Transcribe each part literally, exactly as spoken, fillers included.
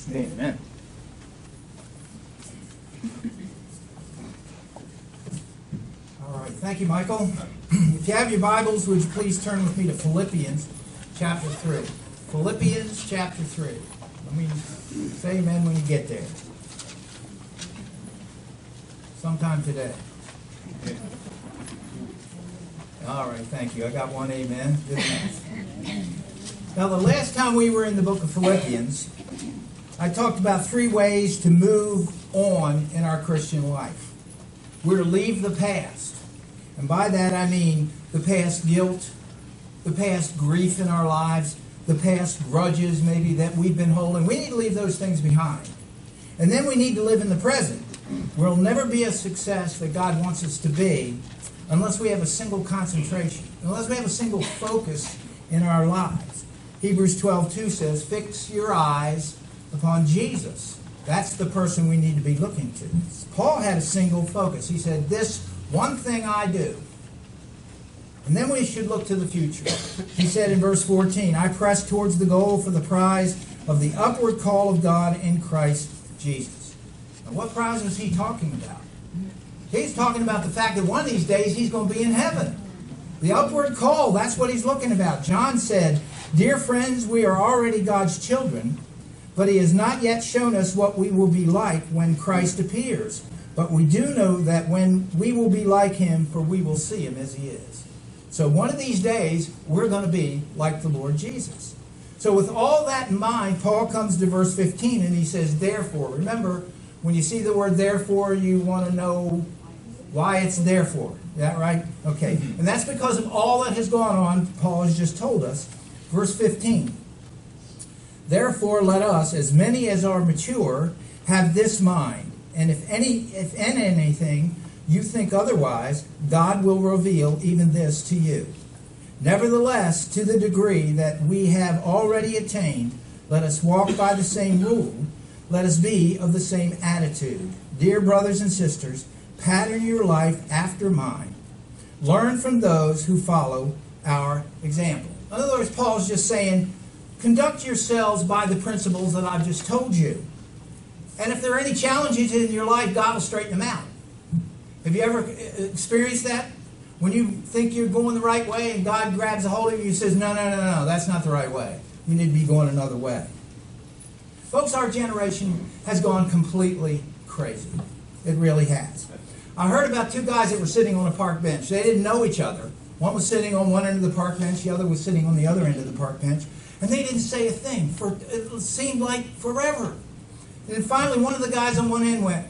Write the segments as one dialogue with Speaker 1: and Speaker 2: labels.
Speaker 1: Amen.
Speaker 2: All right, thank you, Michael. If you have your Bibles, would you please turn with me to Philippians chapter three. Philippians chapter three. Let me say amen when you get there. Sometime today. All right, thank you. I got one amen. Good enough. Now, the last time we were in the book of Philippians, I talked about three ways to move on in our Christian life. We're to leave the past. And by that I mean the past guilt, the past grief in our lives, the past grudges maybe that we've been holding. We need to leave those things behind. And then we need to live in the present. We'll never be a success that God wants us to be unless we have a single concentration, unless we have a single focus in our lives. Hebrews twelve two says, fix your eyes upon Jesus. That's the person we need to be looking to. Paul had a single focus. He said, this one thing I do. And then we should look to the future. He said in verse fourteen, I press towards the goal for the prize of the upward call of God in Christ Jesus. Now, what prize was he talking about? He's talking about the fact that one of these days he's going to be in heaven. The upward call, that's what he's looking about. John said, dear friends, we are already God's children, but he has not yet shown us what we will be like when Christ appears. But we do know that when we will be like him, for we will see him as he is. So one of these days, we're going to be like the Lord Jesus. So with all that in mind, Paul comes to verse fifteen and he says, therefore. Remember, when you see the word therefore, you want to know why it's therefore. Is that right? Okay. And that's because of all that has gone on, Paul has just told us. Verse fifteen. Therefore, let us, as many as are mature, have this mind. And if any, if in anything you think otherwise, God will reveal even this to you. Nevertheless, to the degree that we have already attained, let us walk by the same rule. Let us be of the same attitude. Dear brothers and sisters, pattern your life after mine. Learn from those who follow our example. In other words, Paul's just saying, conduct yourselves by the principles that I've just told you. And if there are any challenges in your life, God will straighten them out. Have you ever experienced that? When you think you're going the right way and God grabs a hold of you and says, no, no, no, no, that's not the right way. You need to be going another way. Folks, our generation has gone completely crazy. It really has. I heard about two guys that were sitting on a park bench. They didn't know each other. One was sitting on one end of the park bench, the other was sitting on the other end of the park bench. And they didn't say a thing for, it seemed like forever. And then finally one of the guys on one end went,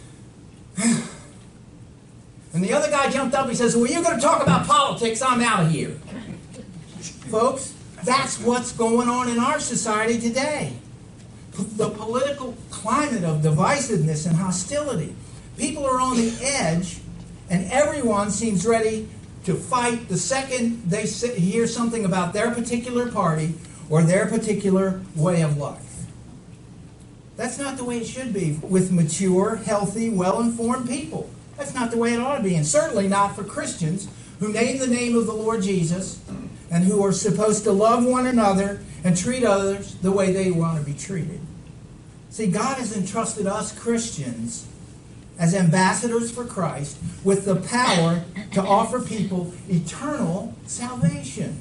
Speaker 2: and the other guy jumped up and he says, well, you're going to talk about politics, I'm out of here. Folks, that's what's going on in our society today. The political climate of divisiveness and hostility. People are on the edge, and everyone seems ready to fight the second they hear something about their particular party or their particular way of life. That's not the way it should be with mature, healthy, well-informed people. That's not the way it ought to be, and certainly not for Christians who name the name of the Lord Jesus and who are supposed to love one another and treat others the way they want to be treated. See, God has entrusted us Christians as ambassadors for Christ with the power to offer people eternal salvation.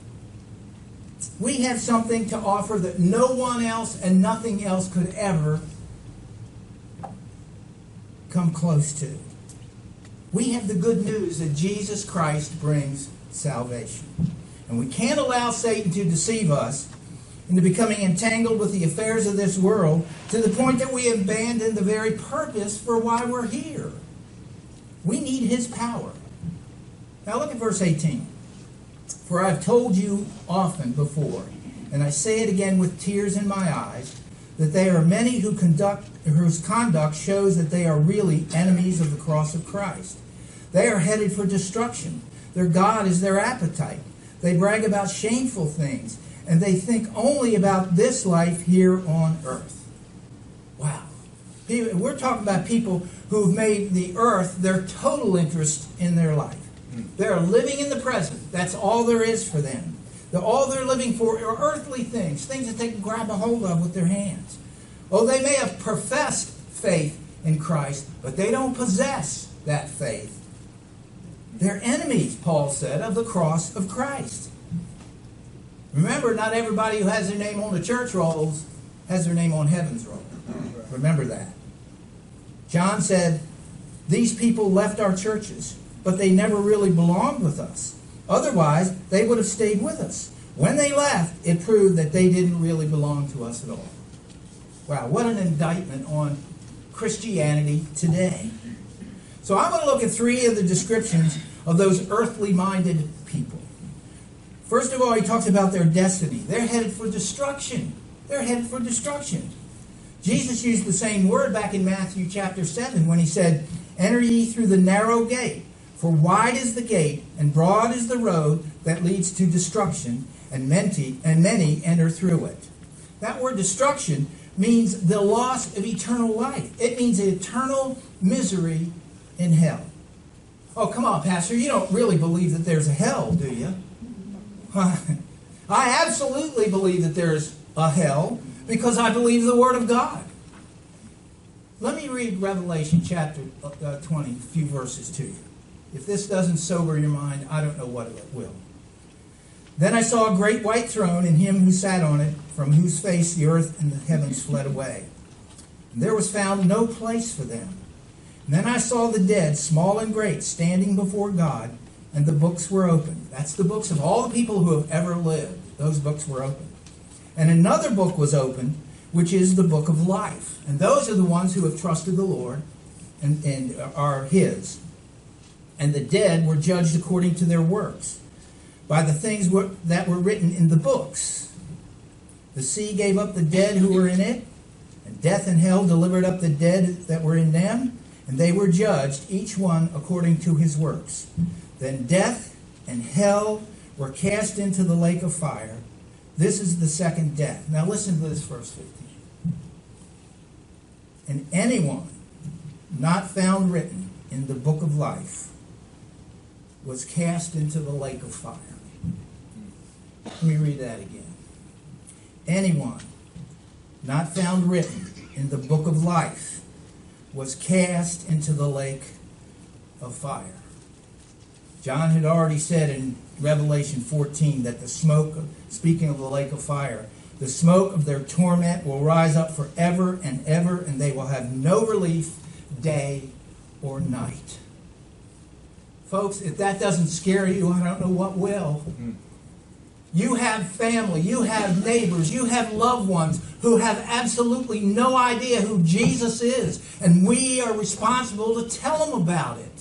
Speaker 2: We have something to offer that no one else and nothing else could ever come close to. We have the good news that Jesus Christ brings salvation. And we can't allow Satan to deceive us into becoming entangled with the affairs of this world to the point that we abandon the very purpose for why we're here. We need his power. Now look at verse eighteen. For I've told you often before, and I say it again with tears in my eyes, that there are many who conduct, whose conduct shows that they are really enemies of the cross of Christ. They are headed for destruction. Their God is their appetite. They brag about shameful things, and they think only about this life here on earth. Wow. We're talking about people who have made the earth their total interest in their life. They're living in the present. That's all there is for them. They're, all they're living for are earthly things, things that they can grab a hold of with their hands. Oh, they may have professed faith in Christ, but they don't possess that faith. They're enemies, Paul said, of the cross of Christ. Remember, not everybody who has their name on the church rolls has their name on heaven's roll. Remember that. John said, these people left our churches, but they never really belonged with us. Otherwise, they would have stayed with us. When they left, it proved that they didn't really belong to us at all. Wow, what an indictment on Christianity today. So I'm going to look at three of the descriptions of those earthly-minded people. First of all, he talks about their destiny. They're headed for destruction. They're headed for destruction. Jesus used the same word back in Matthew chapter seven when he said, enter ye through the narrow gate, for wide is the gate, and broad is the road that leads to destruction, and many, and many enter through it. That word destruction means the loss of eternal life. It means eternal misery in hell. Oh, come on, Pastor, you don't really believe that there's a hell, do you? I absolutely believe that there's a hell because I believe the Word of God. Let me read Revelation chapter twenty, a few verses to you. If this doesn't sober your mind, I don't know what it will. Then I saw a great white throne and him who sat on it, from whose face the earth and the heavens fled away. And there was found no place for them. And then I saw the dead, small and great, standing before God, and the books were opened. That's the books of all the people who have ever lived. Those books were opened. And another book was opened, which is the book of life. And those are the ones who have trusted the Lord and, and are His. And the dead were judged according to their works, by the things were, that were written in the books. The sea gave up the dead who were in it, and death and hell delivered up the dead that were in them, and they were judged, each one according to his works. Then death and hell were cast into the lake of fire. This is the second death. Now listen to this verse fifteen. And anyone not found written in the book of life was cast into the lake of fire. Let me read that again. Anyone not found written in the book of life was cast into the lake of fire. John had already said in Revelation fourteen that the smoke, speaking of the lake of fire, the smoke of their torment will rise up forever and ever, and they will have no relief day or night. Folks, if that doesn't scare you, I don't know what will. You have family, you have neighbors, you have loved ones who have absolutely no idea who Jesus is, and we are responsible to tell them about it.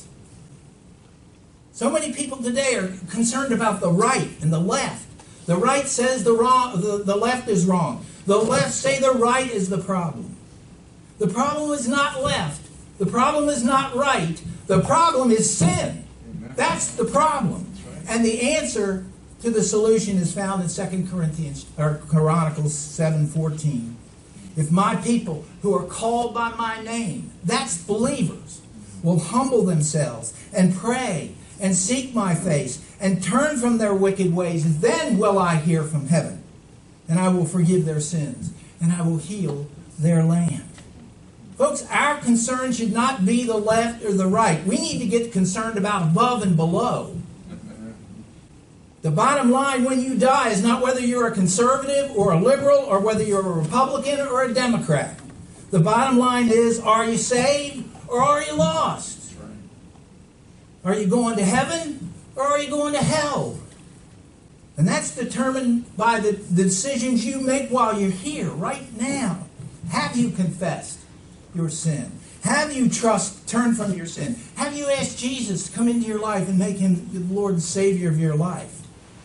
Speaker 2: So many people today are concerned about the right and the left. The right says the wrong, the, the left is wrong. The left say the right is the problem. The problem is not left. The problem is not right. The problem is sin. That's the problem. And the answer to the solution is found in Second Corinthians or Chronicles seven fourteen. If my people who are called by my name, that's believers, will humble themselves and pray and seek my face and turn from their wicked ways, then will I hear from heaven, and I will forgive their sins, and I will heal their land. Folks, our concern should not be the left or the right. We need to get concerned about above and below. The bottom line when you die is not whether you're a conservative or a liberal or whether you're a Republican or a Democrat. The bottom line is, are you saved or are you lost? Are you going to heaven or are you going to hell? And that's determined by the, the decisions you make while you're here, right now. Have you confessed your sin? Have you trust, turned from your sin? Have you asked Jesus to come into your life and make Him the Lord and Savior of your life?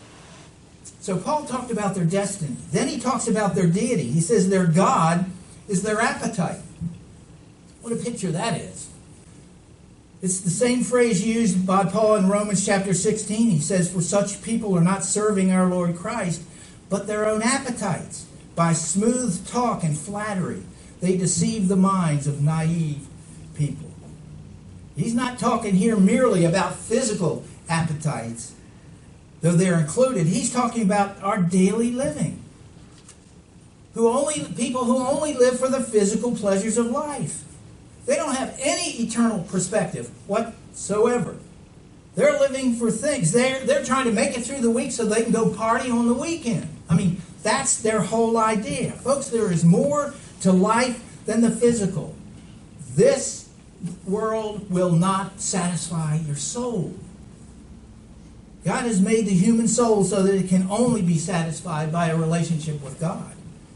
Speaker 2: So Paul talked about their destiny. Then he talks about their deity. He says their God is their appetite. What a picture that is. It's the same phrase used by Paul in Romans chapter sixteen. He says, for such people are not serving our Lord Christ, but their own appetites. By smooth talk and flattery, they deceive the minds of naive people. He's not talking here merely about physical appetites, though they're included. He's talking about our daily living. who only people who only live for the physical pleasures of life. They don't have any eternal perspective whatsoever. They're living for things. They're, they're trying to make it through the week so they can go party on the weekend. I mean, that's their whole idea. Folks, there is more to life than the physical. This world will not satisfy your soul. God has made the human soul so that it can only be satisfied by a relationship with God.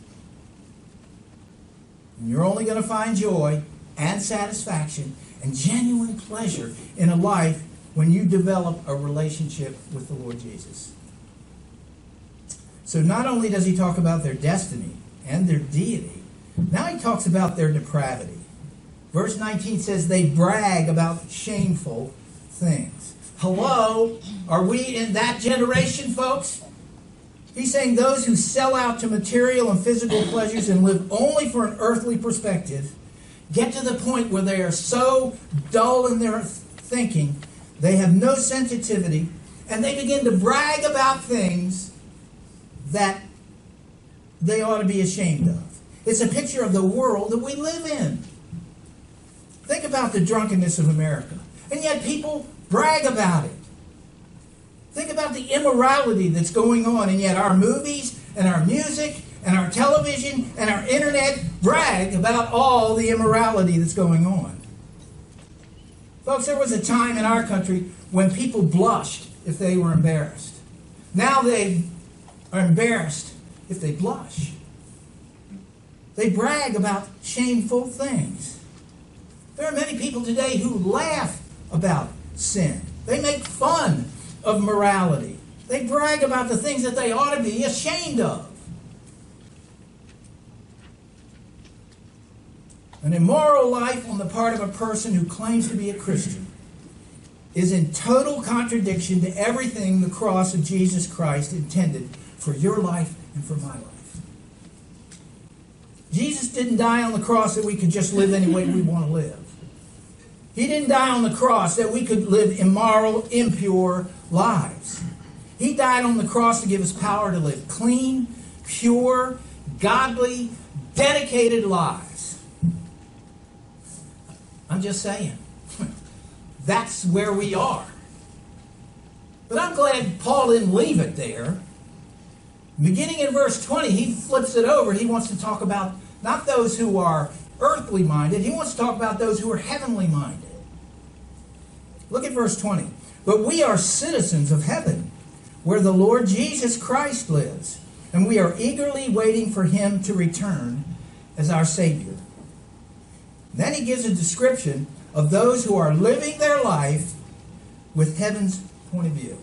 Speaker 2: And you're only going to find joy and satisfaction and genuine pleasure in a life when you develop a relationship with the Lord Jesus. So not only does he talk about their destiny and their deity, now he talks about their depravity. Verse nineteen says they brag about shameful things. Hello? Are we in that generation, folks? He's saying those who sell out to material and physical pleasures and live only for an earthly perspective get to the point where they are so dull in their thinking, they have no sensitivity, and they begin to brag about things that they ought to be ashamed of. It's a picture of the world that we live in. Think about the drunkenness of America. And yet people brag about it. Think about the immorality that's going on, and yet our movies and our music and our television and our internet brag about all the immorality that's going on. Folks, there was a time in our country when people blushed if they were embarrassed. Now they are embarrassed if they blush. They brag about shameful things. There are many people today who laugh about sin. They make fun of morality. They brag about the things that they ought to be ashamed of. An immoral life on the part of a person who claims to be a Christian is in total contradiction to everything the cross of Jesus Christ intended for your life and for my life. Jesus didn't die on the cross that we could just live any way we want to live. He didn't die on the cross that we could live immoral, impure lives. He died on the cross to give us power to live clean, pure, godly, dedicated lives. I'm just saying. That's where we are. But I'm glad Paul didn't leave it there. Beginning in verse twenty, he flips it over. He wants to talk about not those who are earthly minded. He wants to talk about those who are heavenly minded. Look at verse twenty. But we are citizens of heaven, where the Lord Jesus Christ lives, and we are eagerly waiting for him to return as our Savior. Then he gives a description of those who are living their life with heaven's point of view.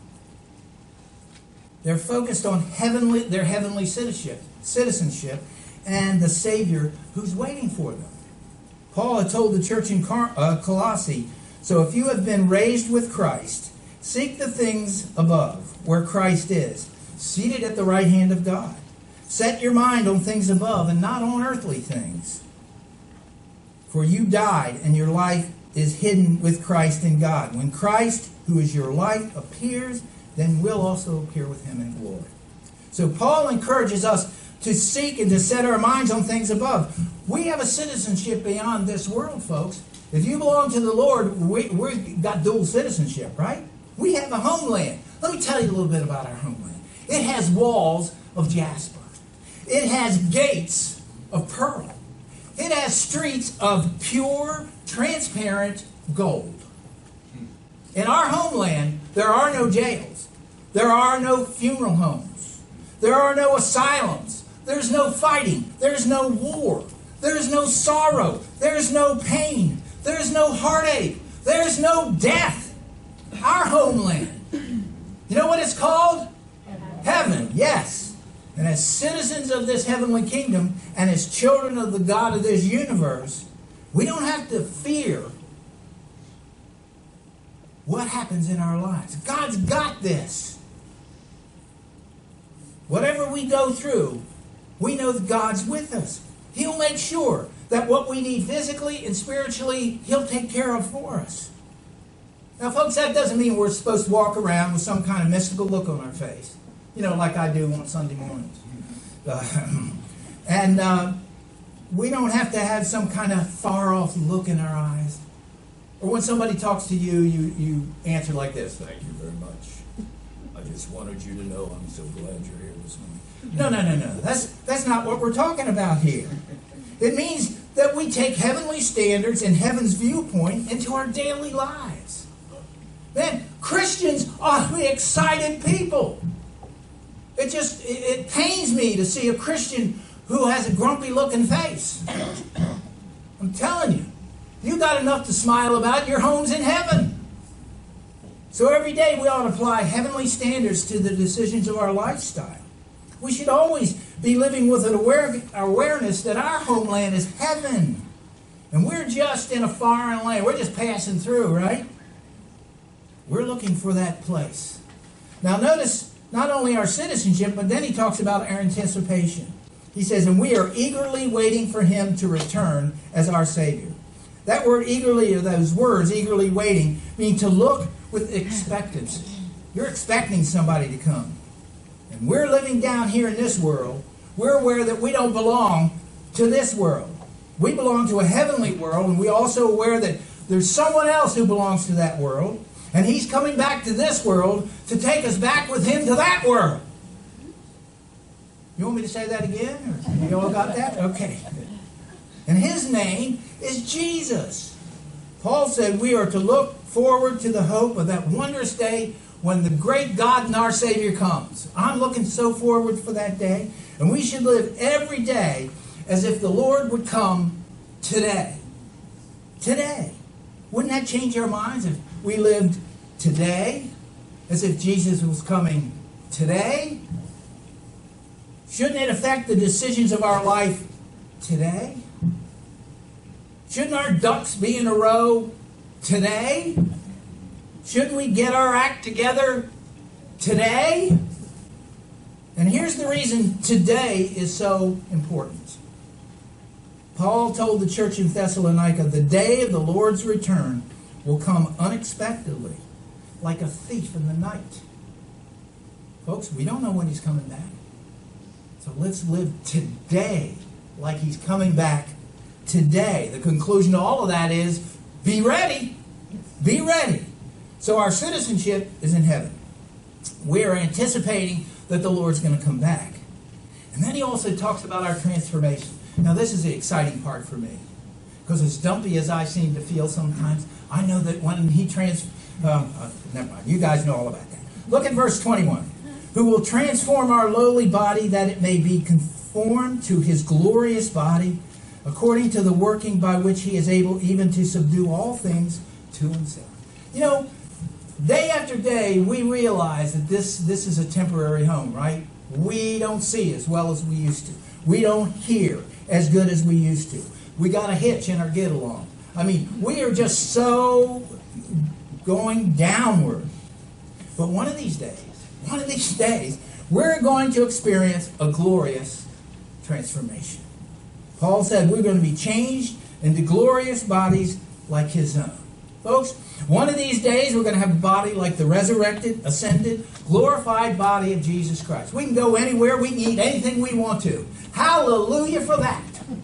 Speaker 2: They're focused on heavenly, their heavenly citizenship, citizenship and the Savior who's waiting for them. Paul had told the church in Car- uh, Colossae, so if you have been raised with Christ, seek the things above, where Christ is, seated at the right hand of God. Set your mind on things above and not on earthly things. For you died, and your life is hidden with Christ in God. When Christ, who is your life, appears, then we'll also appear with him in glory. So Paul encourages us to seek and to set our minds on things above. We have a citizenship beyond this world, folks. If you belong to the Lord, we, we've got dual citizenship, right? We have a homeland. Let me tell you a little bit about our homeland. It has walls of jasper. It has gates of pearl. It has streets of pure, transparent gold. In our homeland, there are no jails. There are no funeral homes. There are no asylums. There's no fighting. There's no war. There's no sorrow. There's no pain. There's no heartache. There's no death. Our homeland. You know what it's called? Heaven. Heaven, yes. And as citizens of this heavenly kingdom and as children of the God of this universe, we don't have to fear what happens in our lives. God's got this. Whatever we go through, we know that God's with us. He'll make sure that what we need physically and spiritually, He'll take care of for us. Now, folks, that doesn't mean we're supposed to walk around with some kind of mystical look on our face. You know, like I do on Sunday mornings. Uh, And uh, we don't have to have some kind of far-off look in our eyes. Or when somebody talks to you, you, you answer like this: "Thank you very much. I just wanted you to know I'm so glad you're here this morning." No, no, no, no. That's, that's not what we're talking about here. It means that we take heavenly standards and heaven's viewpoint into our daily lives. Man, Christians ought to be excited people. It just, it, it pains me to see a Christian who has a grumpy looking face. I'm telling you, you got enough to smile about. Your home's in heaven. So every day we ought to apply heavenly standards to the decisions of our lifestyle. We should always be living with an aware, awareness that our homeland is heaven. And we're just in a foreign land. We're just passing through, right? We're looking for that place. Now notice not only our citizenship, but then he talks about our anticipation. He says, "And we are eagerly waiting for him to return as our Savior." That word eagerly, or those words, eagerly waiting, mean to look with expectancy. You're expecting somebody to come. And we're living down here in this world. We're aware that we don't belong to this world. We belong to a heavenly world, and we're also aware that there's someone else who belongs to that world, and he's coming back to this world to take us back with him to that world. You want me to say that again? Or you all got that? Okay. And his name is Jesus. Paul said we are to look forward to the hope of that wondrous day when the great God and our Savior comes. I'm looking so forward for that day. And we should live every day as if the Lord would come today. Today. Wouldn't that change our minds if we lived today as if Jesus was coming today? Shouldn't it affect the decisions of our life today? Shouldn't our ducks be in a row today? Shouldn't we get our act together today? And here's the reason today is so important. Paul told the church in Thessalonica, the day of the Lord's return will come unexpectedly, like a thief in the night. Folks, we don't know when he's coming back. So let's live today like he's coming back today. The conclusion to all of that is, be ready. Be ready. So our citizenship is in heaven. We are anticipating that the Lord's going to come back. And then he also talks about our transformation. Now this is the exciting part for me. Because as dumpy as I seem to feel sometimes, I know that when he trans... Uh, uh, never mind. You guys know all about that. Look at verse twenty-one. Who will transform our lowly body that it may be conformed to his glorious body, according to the working by which he is able even to subdue all things to himself. You know, day after day, we realize that this, this is a temporary home, right? We don't see as well as we used to. We don't hear as good as we used to. We got a hitch in our get-along. I mean, we are just so going downward. But one of these days, one of these days, we're going to experience a glorious transformation. Paul said we're going to be changed into glorious bodies like his own. Folks, one of these days we're going to have a body like the resurrected, ascended, glorified body of Jesus Christ. We can go anywhere, we can eat anything we want to. Hallelujah for that.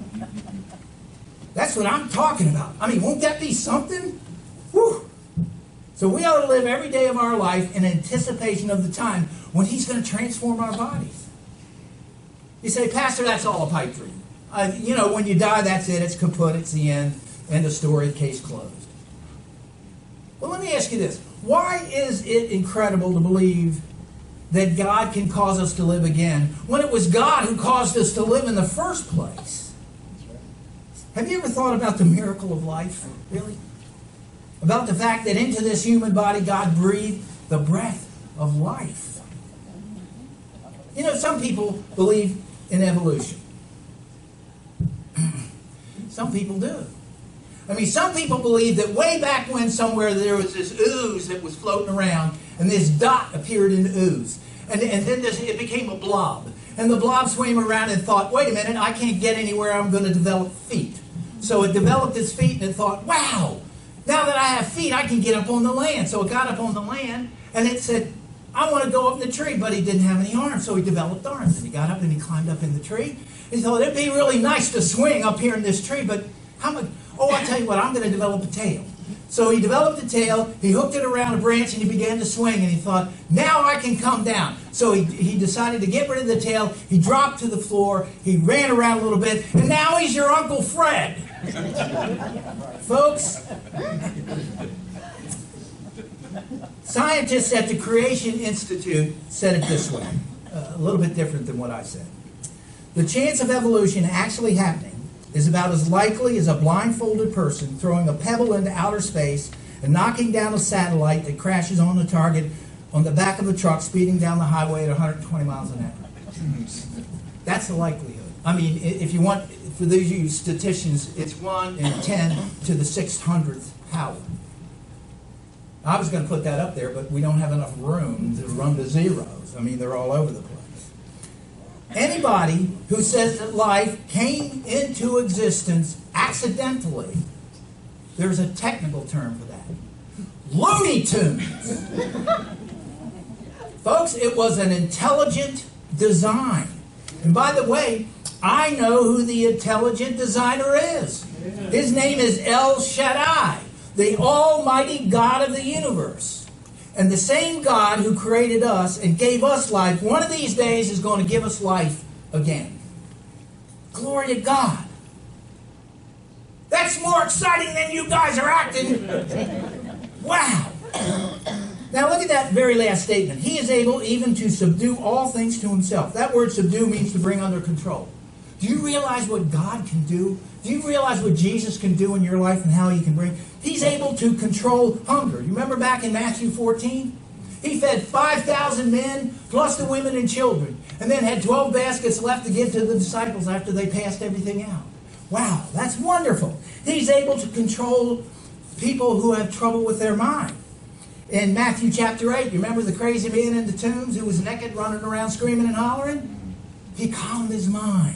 Speaker 2: That's what I'm talking about. I mean, won't that be something? Whew. So we ought to live every day of our life in anticipation of the time when he's going to transform our bodies. You say, Pastor, that's all a pipe dream. Uh, you know, when you die, that's it. It's kaput. It's the end. End of story. Case closed. Well, let me ask you this. Why is it incredible to believe that God can cause us to live again when it was God who caused us to live in the first place? Have you ever thought about the miracle of life? Really? About the fact that into this human body God breathed the breath of life. You know, some people believe in evolution. Some people do. I mean, some people believe that way back when somewhere there was this ooze that was floating around, and this dot appeared in the ooze. And, and then this, it became a blob. And the blob swam around and thought, wait a minute, I can't get anywhere, I'm going to develop feet. So it developed its feet and it thought, wow, now that I have feet, I can get up on the land. So it got up on the land, and it said, I want to go up in the tree, but he didn't have any arms, so he developed arms. And he got up and he climbed up in the tree. He thought, it'd be really nice to swing up here in this tree, but how much? Oh, I'll tell you what, I'm going to develop a tail. So he developed a tail, he hooked it around a branch, and he began to swing, and he thought, now I can come down. So he, he decided to get rid of the tail, he dropped to the floor, he ran around a little bit, and now he's your Uncle Fred. Folks, scientists at the Creation Institute said it this way, uh, a little bit different than what I said. The chance of evolution actually happening is about as likely as a blindfolded person throwing a pebble into outer space and knocking down a satellite that crashes on the target on the back of a truck speeding down the highway at one hundred twenty miles an hour. That's the likelihood. I mean, if you want, for these of you statisticians, it's one in ten to the six hundredth power. I was going to put that up there, but we don't have enough room to run to zeros. I mean, they're all over the place. Anybody who says that life came into existence accidentally, there's a technical term for that. Looney Tunes. Folks, it was an intelligent design. And by the way, I know who the intelligent designer is. His name is El Shaddai, the almighty God of the universe. And the same God who created us and gave us life, one of these days is going to give us life again. Glory to God. That's more exciting than you guys are acting. Wow. Now look at that very last statement. He is able even to subdue all things to himself. That word subdue means to bring under control. Do you realize what God can do? Do you realize what Jesus can do in your life and how he can bring? He's able to control hunger. You remember back in Matthew fourteen? He fed five thousand men plus the women and children, and then had twelve baskets left to give to the disciples after they passed everything out. Wow, that's wonderful. He's able to control people who have trouble with their mind. In Matthew chapter eight, you remember the crazy man in the tombs who was naked running around screaming and hollering? He calmed his mind.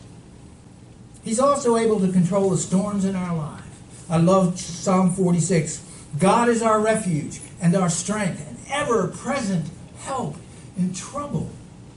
Speaker 2: He's also able to control the storms in our life. I love Psalm forty-six. God is our refuge and our strength and ever-present help in trouble.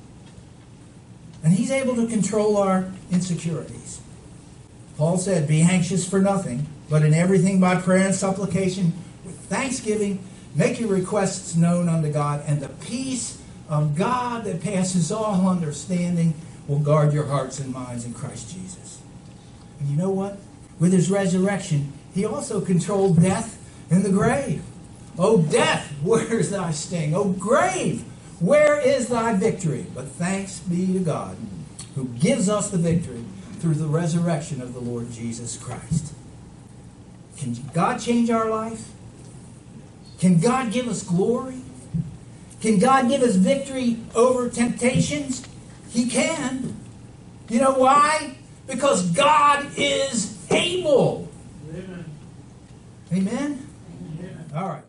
Speaker 2: And he's able to control our insecurities. Paul said, be anxious for nothing, but in everything by prayer and supplication with thanksgiving, make your requests known unto God, and the peace of God that passes all understanding will guard your hearts and minds in Christ Jesus. And you know what? With his resurrection, he also controlled death and the grave. O death, where is thy sting? O grave, where is thy victory? But thanks be to God, who gives us the victory through the resurrection of the Lord Jesus Christ. Can God change our life? Can God give us glory? Can God give us victory over temptations? He can. You know why? Because God is able. Amen. Amen? Amen. All right.